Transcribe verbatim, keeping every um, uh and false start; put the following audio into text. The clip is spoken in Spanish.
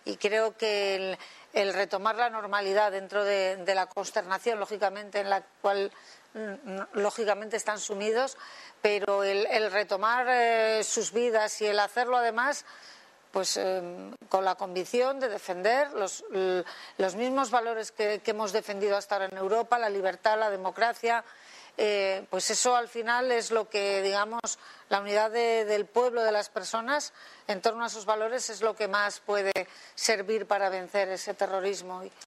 y creo que el, el retomar la normalidad dentro de, de la consternación, lógicamente, en la cual lógicamente están sumidos, pero el, el retomar eh, sus vidas y el hacerlo además pues eh, con la convicción de defender los, los mismos valores que, que hemos defendido hasta ahora en Europa, la libertad, la democracia, eh, pues eso al final es lo que, digamos, la unidad de, del pueblo, de las personas, en torno a esos valores es lo que más puede servir para vencer ese terrorismo.